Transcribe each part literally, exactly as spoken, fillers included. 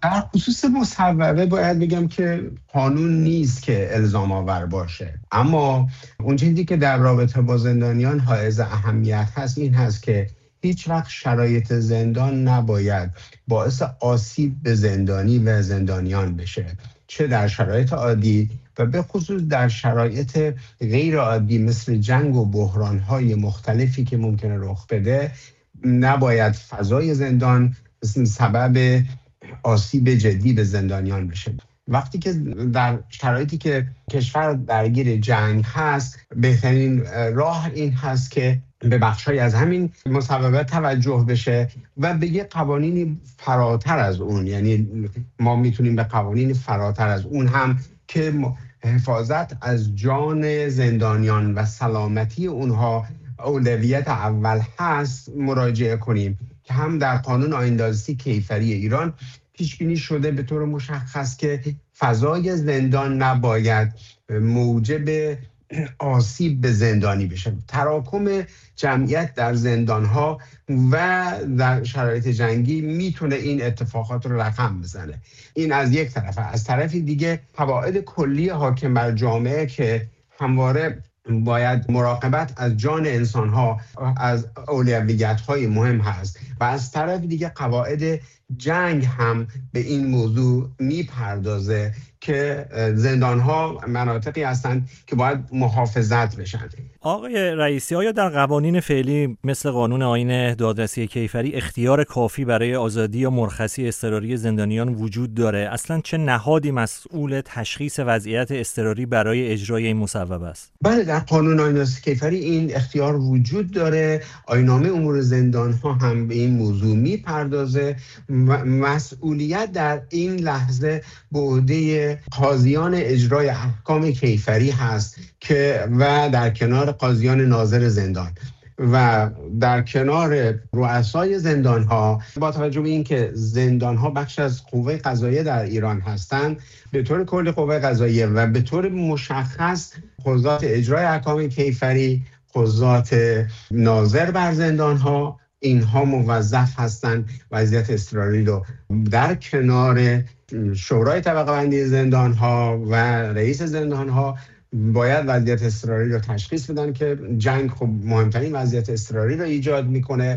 در خصوص مصوبه باید بگم که قانون نیست که الزام آور باشه، اما اون چیزی که در رابطه با زندانیان حائز اهمیت هست این هست که هیچ وقت شرایط زندان نباید باعث آسیب به زندانی و زندانیان بشه، چه در شرایط عادی و به خصوص در شرایط غیر عادی مثل جنگ و بحران‌های مختلفی که ممکنه رخ بده. نباید فضای زندان سبب آسیب جدی به زندانیان بشه. وقتی که در شرایطی که کشور درگیر جنگ هست، بهترین راه این هست که به بخشای از همین مصوبه توجه بشه و به یه قوانینی فراتر از اون، یعنی ما میتونیم به قوانین فراتر از اون هم که حفاظت از جان زندانیان و سلامتی اونها اولویت اول هست مراجعه کنیم که هم در قانون آیین دادرسی کیفری ایران پیش بینی شده به طور مشخص که فضای زندان نباید موجب آسیب به زندانی بشه. تراکم جمعیت در زندان‌ها و در شرایط جنگی میتونه این اتفاقات رو رقم بزنه. این از یک طرف. از طرف دیگه قواعد کلی حاکم بر جامعه که همواره باید مراقبت از جان انسان‌ها از اولویت‌های مهم هست و از طرف دیگه قواعد جنگ هم به این موضوع میپردازه که زندان‌ها مناطقی هستند که باید محافظت بشن. آقای رئیسی، آیا در قوانین فعلی مثل قانون آیین دادرسی کیفری اختیار کافی برای آزادی یا مرخصی اضطراری زندانیان وجود داره؟ اصلا چه نهادی مسئول تشخیص وضعیت اضطراری برای اجرای این مصوبه است؟ بله، در قانون آیین دادرسی کیفری این اختیار وجود داره. آیین‌نامه امور زندان‌ها هم به این موضوع میپردازه. مسئولیت در این لحظه به عهده قاضیان اجرای احکام کیفری هست که و در کنار قاضیان ناظر زندان و در کنار رؤسای زندان‌ها، با توجه به اینکه زندان‌ها بخش از قوه قضاییه در ایران هستند، به طور کلی قوه قضاییه و به طور مشخص قضات اجرای احکام کیفری، قضات ناظر بر زندان‌ها، اینها موظف هستند وضعیت اضطراری رو در کنار شورای طبقه بندی زندان‌ها و رئیس زندان‌ها باید وضعیت اضطراری رو تشخیص بدن که جنگ خب مهمترین وضعیت اضطراری رو ایجاد میکنه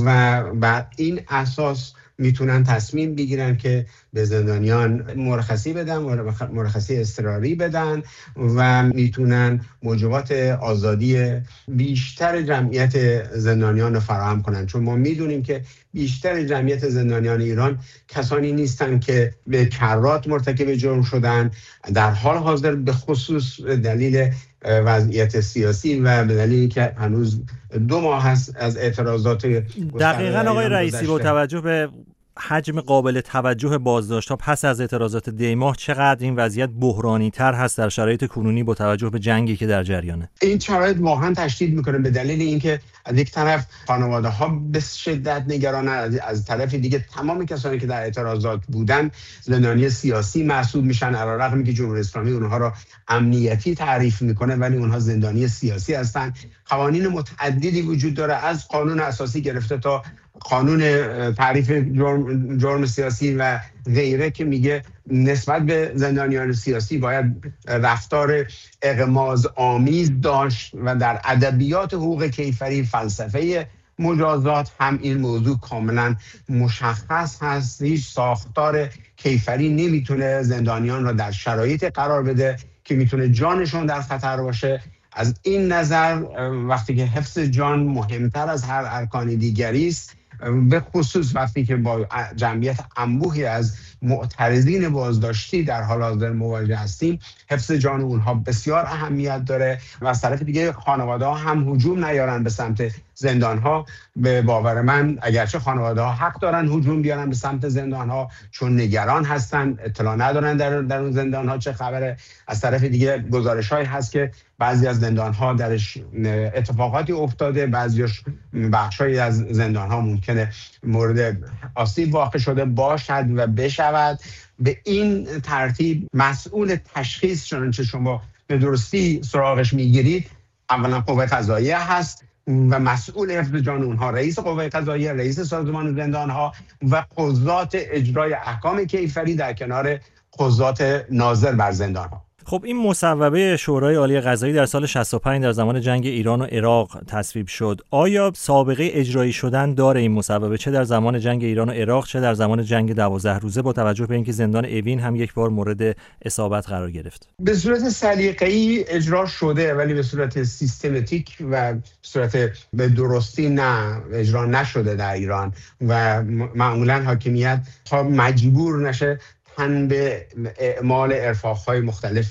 و بر این اساس میتونن تصمیم بگیرن که به زندانیان مرخصی بدن، مرخصی اضطراری بدن و میتونن موجبات آزادی بیشتر جمعیت زندانیان رو فراهم کنن، چون ما میدونیم که بیشتر جمعیت زندانیان ایران کسانی نیستن که به کرات مرتکب جرم شدن. در حال حاضر به خصوص دلیل وضعیت سیاسی و به دلیلی که هنوز دو ماه هست از اعتراضات دقیقاً آقای رئیسی، با توجه به حجم قابل توجه بازداشت‌ها پس از اعتراضات دی ماه، چقدر این وضعیت بحرانی تر هست در شرایط کنونی با توجه به جنگی که در جریانه؟ این شرایط واقعا تشدید میکنه به دلیل اینکه از یک طرف خانواده‌ها به شدت نگرانند، از طرف دیگه تمام کسانی که در اعتراضات بودن زندانی سیاسی محسوب میشن، علیرغم اینکه جمهوری اسلامی اونها را امنیتی تعریف میکنه ولی اونها زندانی سیاسی هستن. قوانین متعددی وجود داره، از قانون اساسی گرفته تا قانون تعریف جرم, جرم سیاسی و غیره که میگه نسبت به زندانیان سیاسی باید رفتار اغماض آمیز داشت و در ادبیات حقوق کیفری فلسفه مجازات هم این موضوع کاملا مشخص هست. هیچ ساختار کیفری نمیتونه زندانیان را در شرایط قرار بده که میتونه جانشون در خطر باشه. از این نظر وقتی که حفظ جان مهمتر از هر ارکان دیگری است، به خصوص وقتی که با جمعیت انبوهی از معترضین بازداشتی در حال حاضر مواجه هستیم، حفظ جان اونها بسیار اهمیت داره و از طرف دیگه خانواده‌ها هم هجوم نیارن به سمت زندان‌ها. به باور من اگرچه خانواده‌ها حق دارن هجوم بیارن به سمت زندان‌ها چون نگران هستن، اطلاع ندارن در در اون زندان‌ها چه خبره. از طرف دیگه گزارش‌هایی هست که بعضی از زندان‌ها درش اتفاقاتی افتاده، بعضیش بخشایی از زندان‌ها ممکنه مورد آسیب واقع شده باشد و بشود. به این ترتیب مسئول تشخیص چنانچه شما به درستی سراغش میگیرید اولا قوه قضاییه هست و مسئول حفظ جان اونها رئیس قوه قضاییه، رئیس سازمان زندانها و قضات اجرای احکام کیفری در کنار قضات ناظر بر زندانها. خب این مصوبه شورای عالی قضایی در سال شصت و پنج در زمان جنگ ایران و عراق تصویب شد. آیا سابقه اجرایی شدن داره این مصوبه، چه در زمان جنگ ایران و عراق چه در زمان جنگ دوازده روزه، با توجه به اینکه زندان اوین هم یک بار مورد اصابت قرار گرفت؟ به صورت سلیقه‌ای اجرا شده ولی به صورت سیستماتیک و به صورت به درستی نه اجرا نشده در ایران و معمولا حاکمیت تا مجبور نشه تن به اعمال ارفاق‌های مختلف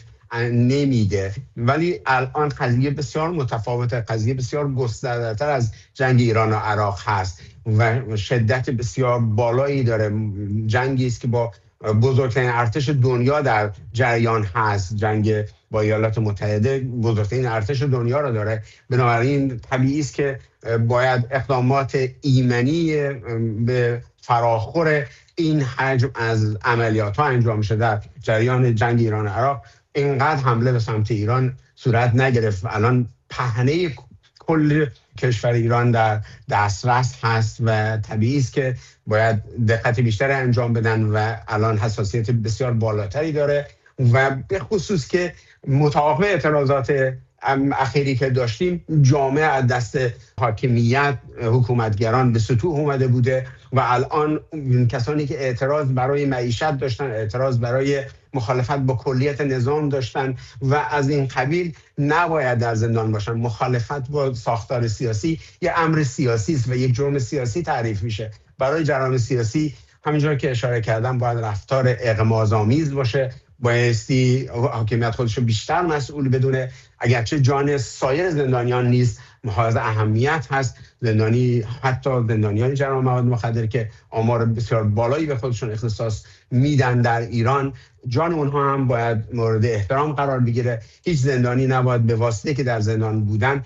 نمیده. ولی الان قضیه بسیار متفاوته، قضیه بسیار گسترده‌تر از جنگ ایران و عراق هست و شدت بسیار بالایی داره. جنگی است که با بزرگترین ارتش دنیا در جریان هست، جنگ با ایالات متحده بزرگترین ارتش دنیا را داره. بنابراین طبیعی است که باید اقدامات ایمنی به فراخور این حجم از عملیات ها انجام شده. در جریان جنگ ایران و عراق اینقدر حمله به سمت ایران صورت نگرفت. الان پهنه کل کشور ایران در دسترس هست و طبیعی است که باید دقت بیشتر انجام بدن و الان حساسیت بسیار بالاتری داره و به خصوص که متعاقب اعتراضات اخیری که داشتیم جامعه از دست حاکمیت حکومتگران به سطوح اومده بوده و الان کسانی که اعتراض برای معیشت داشتن، اعتراض برای مخالفت با کلیت نظام داشتن و از این قبیل نباید در زندان باشن. مخالفت با ساختار سیاسی یه امر سیاسی است و یک جرم سیاسی تعریف میشه. برای جرائم سیاسی همینجور که اشاره کردم باید رفتار اغماض‌آمیز باشه، بایستی حاکمیت خودشو بیشتر مسئول بدونه. اگرچه جان سایر زندانیان نیز محاذ اهمیت هست، زندانی حتی زندانیان جرائم مواد مخدر که آمار بسیار بالایی به خودشون اختصاص میدن در ایران، جان اونها هم باید مورد احترام قرار بگیره. هیچ زندانی نباید به واسطه که در زندان بودن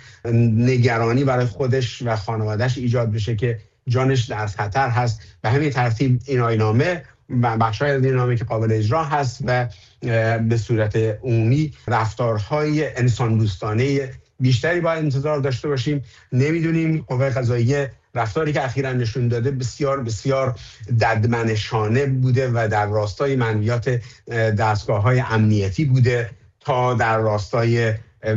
نگرانی برای خودش و خانوادهش ایجاد بشه که جانش در خطر هست. به همین ترتیب این آیین‌نامه و بخشای از این نامه که قابل اجرا هست و به صورت عمومی رفتارهای انسان دوستانه بیشتری باید انتظار داشته باشیم. نمیدونیم قوه قضاییه رفتاری که اخیراً نشون داده بسیار بسیار ددمنشانه بوده و در راستای منویات دستگاه‌های امنیتی بوده تا در راستای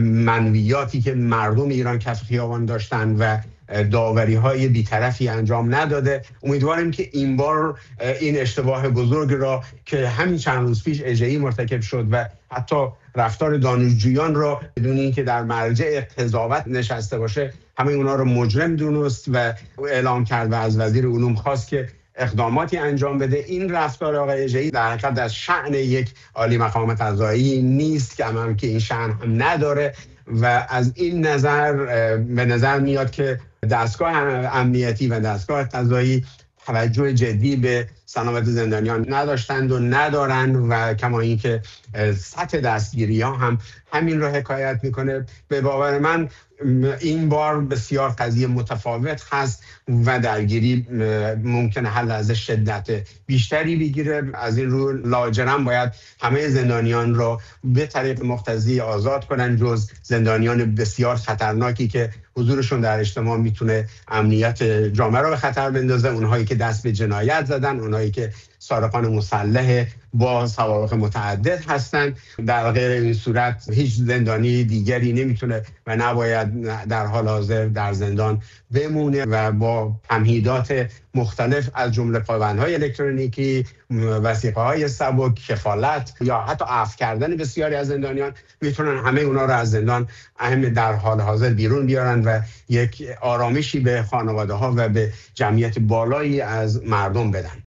منویاتی که مردم ایران کف خیابان داشتن و داوری های بی‌طرفی انجام نداده. امیدواریم که این بار این اشتباه بزرگ را که همین چند روز پیش اجهی مرتکب شد و حتی رفتار دانشجویان را بدون اینکه در مرجع قضاوت نشسته باشه همه اونا رو مجرم دونست و اعلام کرد و از وزیر علوم خواست که اقداماتی انجام بده. این رفتار آقای اجهی در حقیقت از شأن یک عالی مقام قضایی نیست که هم که این شأن هم نداره و از این نظر به نظر میاد که دستگاه امنیتی و دستگاه قضایی توجه جدی به سلامت زندانیان نداشتند و ندارند و کما اینکه سطح دستگیری ها هم همین رو حکایت میکنه. به باور من این بار بسیار قضیه متفاوت هست و درگیری ممکنه حل از شدت بیشتری بگیره. از این رو لاجرم باید همه زندانیان رو به طریق مقتضی آزاد کنن جز زندانیان بسیار خطرناکی که حضورشون در اجتماع میتونه امنیت جامعه رو به خطر بندازه، اونهایی که دست به جنایت زدن، اونهایی که سارقان مسلح با سوابق متعدد هستند. در غیر این صورت هیچ زندانی دیگری نمیتونه و نباید در حال حاضر در زندان بمونه و با تمهیدات مختلف از جمله پابندهای الکترونیکی، وثیقه‌های سبک، کفالت یا حتی عفو کردن بسیاری از زندانیان میتونن همه اونا رو از زندان اهم در حال حاضر بیرون بیارن و یک آرامشی به خانواده‌ها و به جمعیت بالایی از مردم بدن.